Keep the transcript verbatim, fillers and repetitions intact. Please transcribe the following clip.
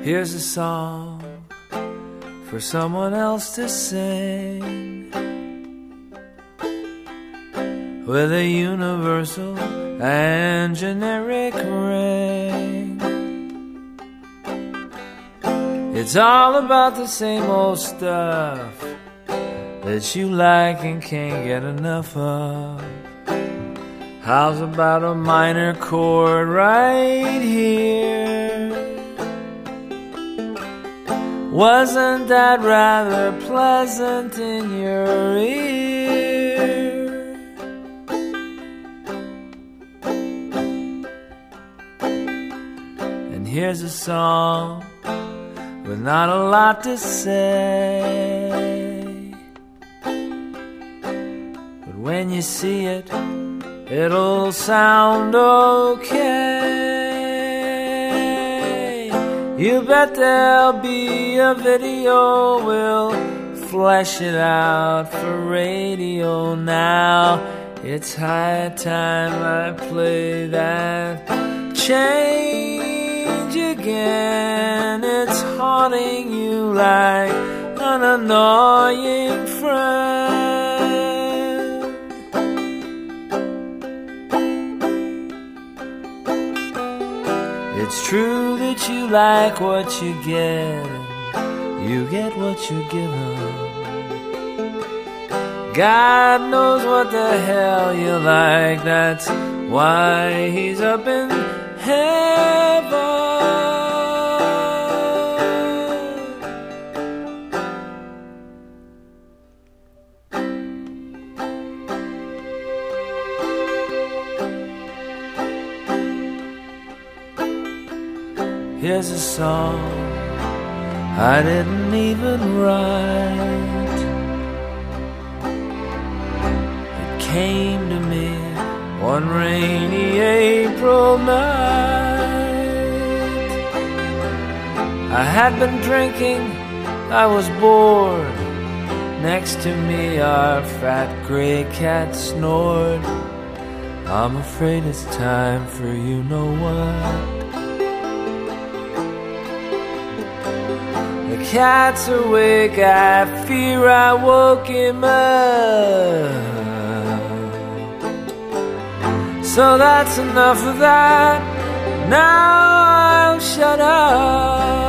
Here's a song for someone else to sing, with a universal and generic ring. It's all about the same old stuff that you like and can't get enough of. How's about a minor chord right here? Wasn't that rather pleasant in your ear? And here's a song with not a lot to say, but when you see it, it'll sound okay. You bet there'll be a video, we'll flesh it out for radio. Now it's high time I play that change again. It's haunting you like an annoying friend. It's true that you like what you get, you get what you're given. God knows what the hell you like, that's why he's up in heaven. Here's a song I didn't even write. It came to me one rainy April night. I had been drinking, I was bored. Next to me our fat gray cat snored. I'm afraid it's time for you know what. The cat's awake, I fear I woke him up. So that's enough of that, now I'll shut up.